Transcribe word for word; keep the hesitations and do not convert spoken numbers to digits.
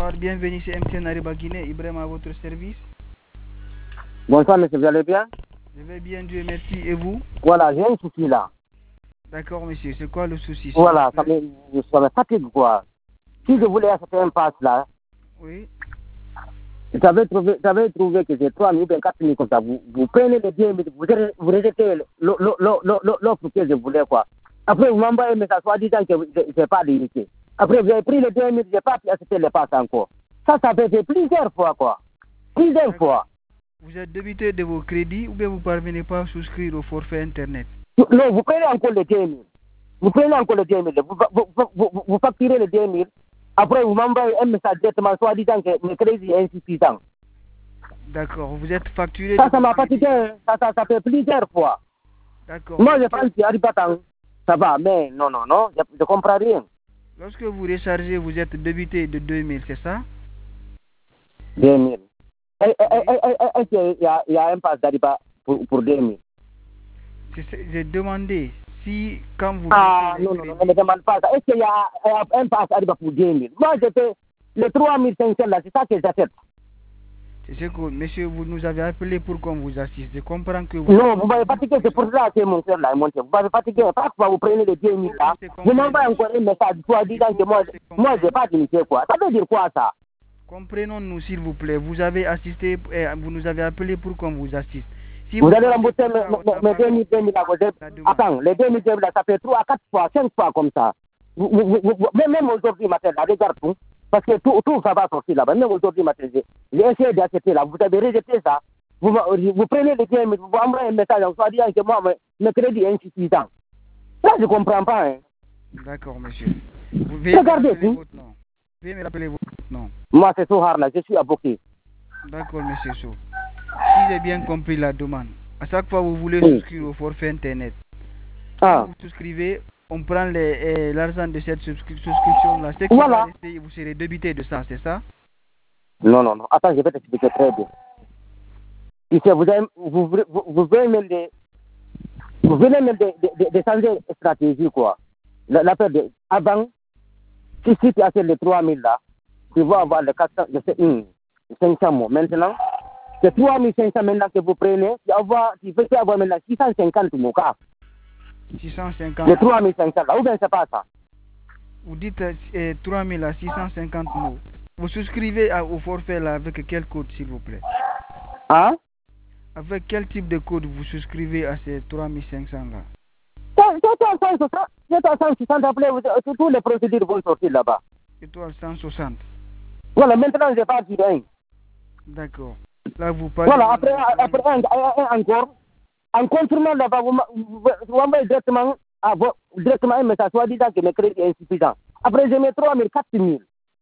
bonsoir, bienvenue chez M T N Ariba Guinée, Ibrahim à votre service. Bonsoir monsieur, vous allez bien? Je vais bien, Dieu merci, et vous? Voilà, j'ai un souci là. D'accord monsieur, c'est quoi le souci? Voilà, ça me, ça me fatigue quoi. Si je voulais acheter un pass là, oui. j'avais trouvé, j'avais trouvé que j'ai trois mille, quatre mille comme ça. Vous, vous prenez les deux mille, vous, vous rejetez l'offre que je voulais quoi. Après vous m'envoyez un message soit disant que je n'ai pas d'unité. Après vous avez pris les deux mille, je n'ai pas pu acheter les passes encore. Ça, ça fait plusieurs fois quoi. Plusieurs fois. Vous êtes débité de vos crédits ou bien vous ne parvenez pas à souscrire au forfait internet? Non, vous prenez encore les deux mille. Vous prenez encore les deux mille. Vous, vous, vous, vous, vous facturez les deux mille. Après, vous m'envoyez un message directement, soit disant que mes crédits est insuffisant. D'accord, vous êtes facturé. Ça, ça m'a fatigué. Ça, ça, ça fait plusieurs fois. D'accord. Moi, je pense qu'il arrive pas ça va, mais non, non, non, je ne comprends rien. Lorsque vous rechargez, vous êtes débité de deux mille, c'est ça? deux mille. Est-ce qu'il y, y a un pass d'Ariba pour, pour deux mille? J'ai demandé si, quand vous... Ah, non, non, non, ne me demande pas ça. Est-ce qu'il y a un pass d'Ariba pour deux mille? Moi, j'étais les trois mille cinq cents là, c'est ça que j'achète. C'est que, monsieur, vous nous avez appelé pour qu'on vous assiste. Je comprends que vous... Non, vous m'avez fatigué, c'est pour ça que mon frère là est monté. Vous m'avez fatigué, chaque fois vous prenez les deux mille là, vous m'envoyez encore un message, soit disant que moi, moi je n'ai pas d'unité quoi. Ça veut dire quoi ça? Comprenons-nous s'il vous plaît. Vous avez assisté, eh, vous nous avez appelé pour qu'on vous assiste. Si vous, vous allez rembourser mes deux mille, deux mille là, attends, les deux mille là, ça fait trois, quatre fois, cinq fois comme ça. Vous, vous, vous, même aujourd'hui matin, là, regarde tout, parce que tout, tout ça va sortir là-bas. Même aujourd'hui matin, j'ai essayé d'acheter là, vous avez rejeté ça. Vous, vous prenez les deux mille, vous envoyez un message en soit disant que moi, mes crédits est insuffisant. Là, je ne comprends pas. Hein. D'accord, monsieur. Vous pouvez Regardez, me rappeler votre nom. Vous pouvez me rappeler votre nom. Moi, c'est Souhar là, je suis avocat. D'accord, monsieur Sou. Si j'ai bien compris la demande, à chaque fois que vous voulez oui. souscrire au forfait internet, ah. vous souscrivez, on prend l'argent de cette souscription-là. Ce qui voilà. va rester, vous serez débité de ça, c'est ça? Non, non, non. Attends, je vais t'expliquer très bien. Ici, vous, avez, vous, vous, vous venez même de, vous venez même de, de, de changer de stratégie, quoi. La, la de, avant, si, si tu achètes les trois mille là, tu vas avoir les quatre cents, je sais, hum, cinq cents mots. Maintenant, c'est trois mille cinq cents maintenant que vous prenez, tu, avoir, tu peux avoir maintenant six cent cinquante mots. six cent cinquante. Les trois mille cinq cents là, ou bien c'est pas ça? Vous dites euh, trois mille à six cent cinquante mots. Vous souscrivez à, au forfait là avec quel code, s'il vous plaît? Hein? Avec quel type de code vous souscrivez à ces trois mille cinq cents là? C'est à cent soixante, après, tous les procédures vont sortir là-bas. Étoile cent soixante. Voilà, maintenant j'ai pas dit rien. D'accord. Là, vous parlez. Voilà, après, après un, un, encore, en confirmant là-bas, vous, vous, vous envoyez directement, à, directement un message, soit disant que mes crédits sont insuffisants. Après, je mets trois mille, quatre mille.